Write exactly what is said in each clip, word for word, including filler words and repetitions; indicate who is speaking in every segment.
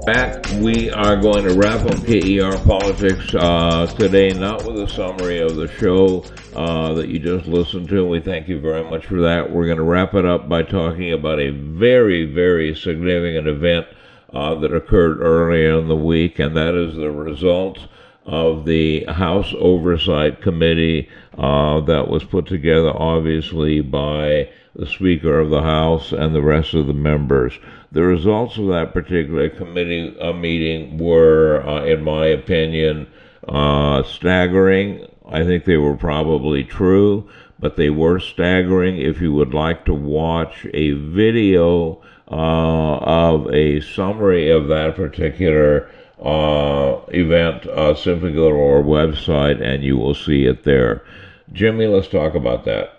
Speaker 1: Back, we are going to wrap up K E R Politics uh, today, not with a summary of the show uh, that you just listened to. We thank you very much for that. We're going to wrap it up by talking about a very, very significant event uh, that occurred earlier in the week, and that is the results of the House Oversight Committee uh, that was put together, obviously, by the Speaker of the House and the rest of the members. The results of that particular committee uh, meeting were, uh, in my opinion, uh, staggering. I think they were probably true, but they were staggering. If you would like to watch a video uh, of a summary of that particular uh, event, uh, simply go to our website and you will see it there. Jimmy, let's talk about that.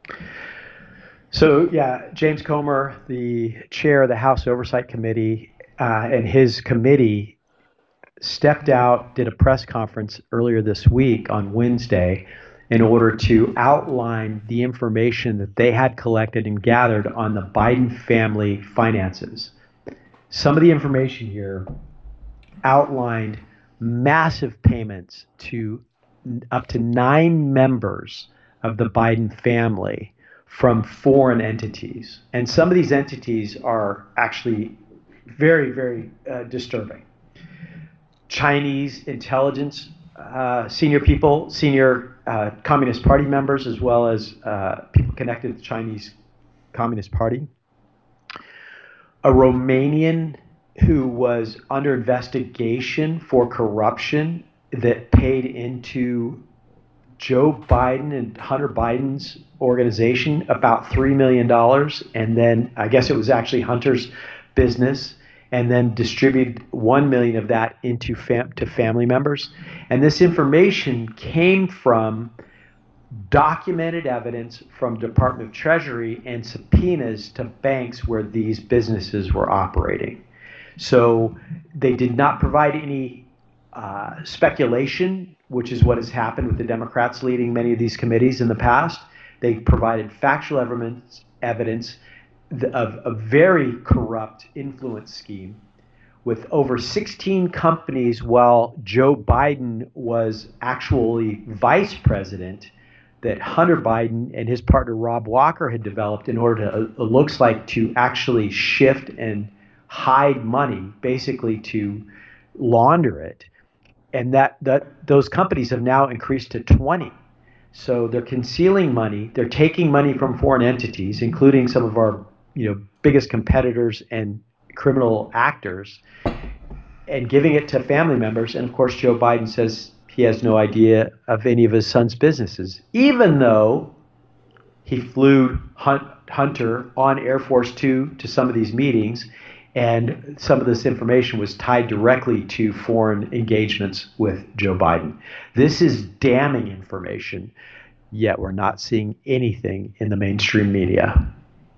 Speaker 2: So, yeah, James Comer, the chair of the House Oversight Committee, uh, and his committee stepped out, did a press conference earlier this week on Wednesday in order to outline the information that they had collected and gathered on the Biden family finances. Some of the information here outlined massive payments to up to nine members of the Biden family from foreign entities. And some of these entities are actually very, very uh, disturbing. Chinese intelligence, uh, senior people, senior uh, Communist Party members, as well as uh, people connected to the Chinese Communist Party. A Romanian who was under investigation for corruption that paid into Joe Biden and Hunter Biden's organization about three million dollars, and then I guess it was actually Hunter's business, and then distributed one million dollars of that into fam- to family members. And this information came from documented evidence from Department of Treasury and subpoenas to banks where these businesses were operating. So they did not provide any uh, speculation, which is what has happened with the Democrats leading many of these committees in the past. They provided factual evidence, evidence of a very corrupt influence scheme with over sixteen companies while Joe Biden was actually vice president that Hunter Biden and his partner Rob Walker had developed in order to, it looks like, to actually shift and hide money, basically to launder it. And that, that those companies have now increased to twenty. So they're concealing money. They're taking money from foreign entities, including some of our, you know, biggest competitors and criminal actors, and giving it to family members. And of course, Joe Biden says he has no idea of any of his son's businesses, even though he flew Hunt, Hunter on Air Force Two to some of these meetings. And some of this information was tied directly to foreign engagements with Joe Biden. This is damning information, yet we're not seeing anything in the mainstream media.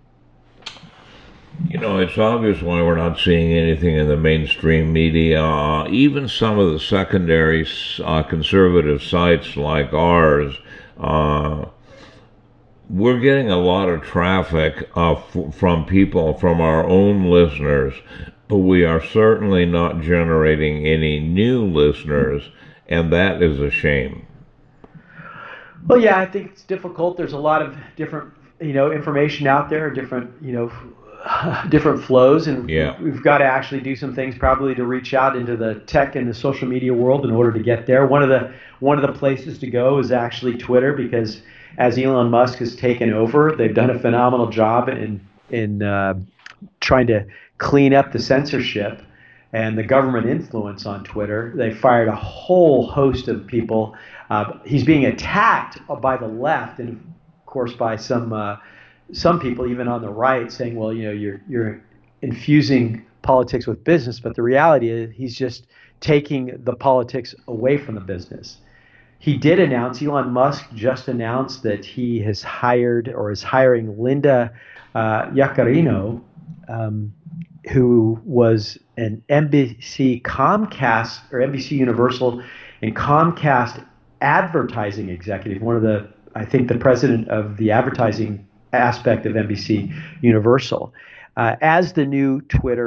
Speaker 1: You know, it's obvious why we're not seeing anything in the mainstream media. Uh, even some of the secondary uh, conservative sites like ours, uh, we're getting a lot of traffic uh, f- from people, from our own listeners, but we are certainly not generating any new listeners, and that is a shame.
Speaker 2: Well, yeah, I think it's difficult. There's a lot of different, you know, information out there, different, you know, different flows, and
Speaker 1: yeah.
Speaker 2: we've got to actually do some things probably to reach out into the tech and the social media world in order to get there. One of the one of the places to go is actually Twitter, because as Elon Musk has taken over, they've done a phenomenal job in in uh, trying to clean up the censorship and the government influence on Twitter. They fired a whole host of people. Uh, he's being attacked by the left, and of course by some uh, some people even on the right, saying, "Well, you know, you're you're infusing politics with business." But the reality is, he's just taking the politics away from the business. He did announce, Elon Musk just announced that he has hired or is hiring Linda uh, Yaccarino, um, who was an N B C Comcast or N B C Universal and Comcast advertising executive, one of the, I think, the president of the advertising aspect of N B C Universal, uh, as the new Twitter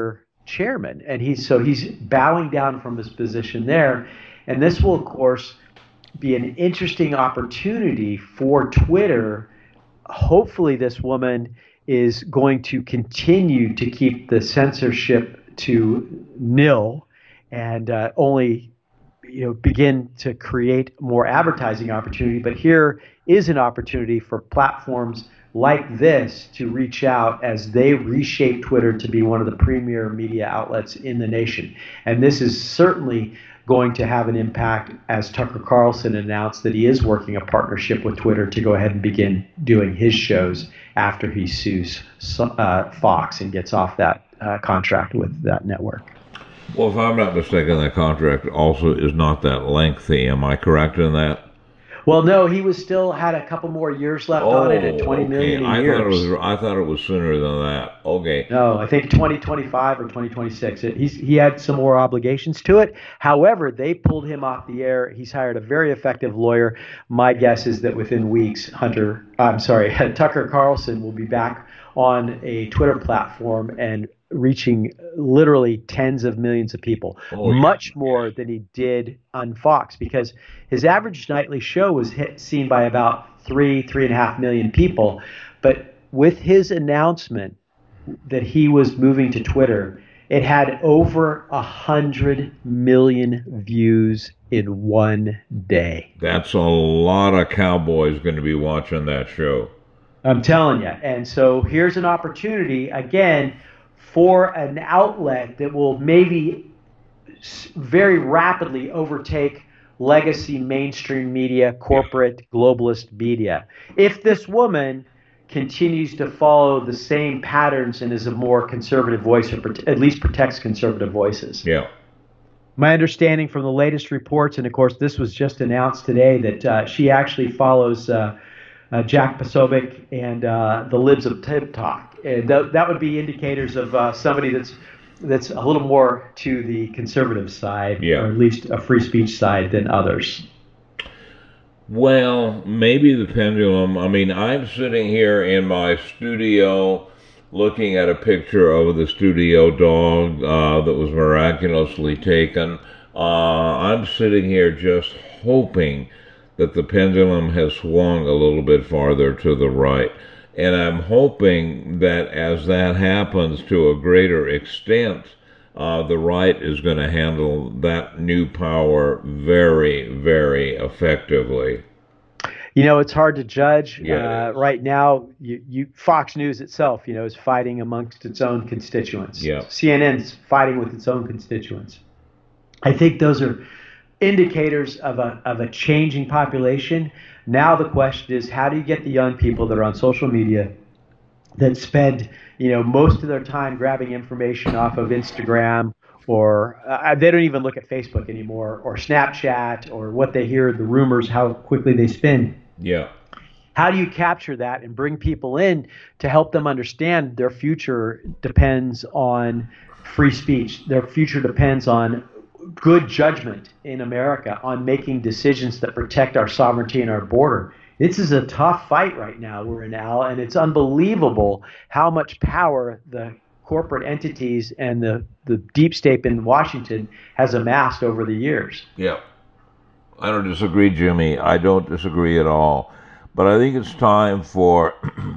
Speaker 2: chairman, and he's so he's bowing down from his position there. And this will, of course, be an interesting opportunity for Twitter. Hopefully, this woman is going to continue to keep the censorship to nil and uh, only you know begin to create more advertising opportunity. But here is an opportunity for platforms like this to reach out as they reshape Twitter to be one of the premier media outlets in the nation. And this is certainly going to have an impact, as Tucker Carlson announced that he is working a partnership with Twitter to go ahead and begin doing his shows after he sues uh, Fox and gets off that uh, contract with that network.
Speaker 1: Well, if I'm not mistaken, that contract also is not that lengthy. Am I correct in that?
Speaker 2: Well, no, he was still had a couple more years left
Speaker 1: oh,
Speaker 2: on it at twenty million
Speaker 1: okay.
Speaker 2: a year.
Speaker 1: I thought it was I thought it was sooner than that. Okay.
Speaker 2: No, I think twenty twenty-five or twenty twenty-six. It, he's he had some more obligations to it. However, they pulled him off the air. He's hired a very effective lawyer. My guess is that within weeks, Hunter, I'm sorry, Tucker Carlson will be back on a Twitter platform and reaching literally tens of millions of people, oh, yeah. much more than he did on Fox, because his average nightly show was hit, seen by about three, three and a half million people. But with his announcement that he was moving to Twitter, it had over a hundred million views in one day.
Speaker 1: That's a lot of cowboys going to be watching that show.
Speaker 2: I'm telling you. And so here's an opportunity, again, for an outlet that will maybe very rapidly overtake legacy mainstream media, corporate, globalist media. If this woman continues to follow the same patterns and is a more conservative voice, or at least protects conservative voices.
Speaker 1: Yeah.
Speaker 2: My understanding from the latest reports, and of course this was just announced today, that uh, she actually follows uh, uh, Jack Posobiec and uh, the Libs of TikTok. And th- that would be indicators of uh, somebody that's that's a little more to the conservative side,
Speaker 1: yeah.
Speaker 2: or at least a free speech side than others.
Speaker 1: Well, maybe the pendulum. I mean, I'm sitting here in my studio looking at a picture of the studio dog uh, that was miraculously taken. Uh, I'm sitting here just hoping that the pendulum has swung a little bit farther to the right. And I'm hoping that as that happens to a greater extent, uh, the right is going to handle that new power very, very effectively.
Speaker 2: You know, it's hard to judge.
Speaker 1: Yeah,
Speaker 2: uh, right now, you, you, Fox News itself, you know, is fighting amongst its own constituents.
Speaker 1: Yeah.
Speaker 2: C N N's fighting with its own constituents. I think those are indicators of a of a changing population. Now the question is, how do you get the young people that are on social media that spend, you know, most of their time grabbing information off of Instagram, or uh, they don't even look at Facebook anymore, or Snapchat, or what they hear, the rumors, how quickly they spin.
Speaker 1: Yeah.
Speaker 2: How do you capture that and bring people in to help them understand their future depends on free speech? Their future depends on good judgment in America, on making decisions that protect our sovereignty and our border. This is a tough fight right now we're in, Al, and it's unbelievable how much power the corporate entities and the, the deep state in Washington has amassed over the years.
Speaker 1: Yeah. I don't disagree, Jimmy. I don't disagree at all. But I think it's time for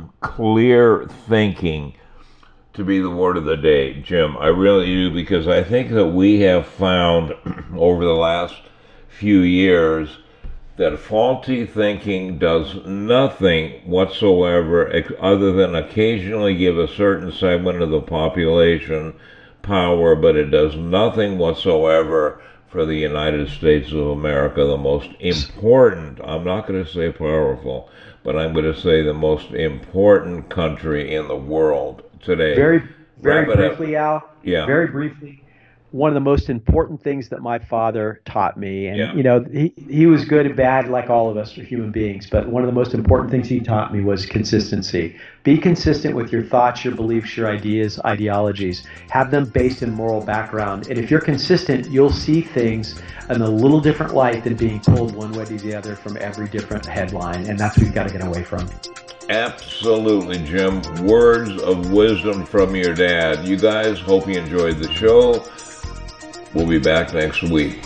Speaker 1: clear thinking to be the word of the day, Jim. I really do, because I think that we have found over the last few years that faulty thinking does nothing whatsoever other than occasionally give a certain segment of the population power, but it does nothing whatsoever for the United States of America, the most important, I'm not going to say powerful, but I'm going to say the most important country in the world today.
Speaker 2: Very, very briefly, Al.
Speaker 1: Yeah.
Speaker 2: Very briefly. one of the most important things that my father taught me. And,
Speaker 1: Yeah.
Speaker 2: you know, he, he was good and bad like all of us human beings. But one of the most important things he taught me was consistency. Be consistent with your thoughts, your beliefs, your ideas, ideologies. Have them based in moral background. And if you're consistent, you'll see things in a little different light than being told one way or the other from every different headline. And that's what we've got to get away from.
Speaker 1: Absolutely, Jim. Words of wisdom from your dad. You guys, hope you enjoyed the show. We'll be back next week.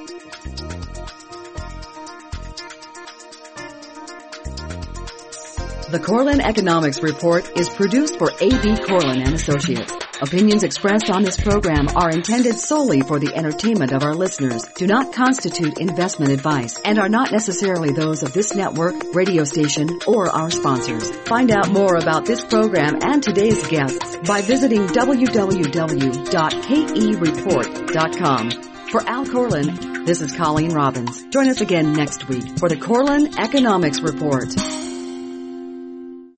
Speaker 3: The Corlin Economics Report is produced for A B. Corlin and Associates. Opinions expressed on this program are intended solely for the entertainment of our listeners, do not constitute investment advice, and are not necessarily those of this network, radio station, or our sponsors. Find out more about this program and today's guests by visiting w w w dot k e report dot com. For Al Corlin, this is Colleen Robbins. Join us again next week for the Corlin Economics Report.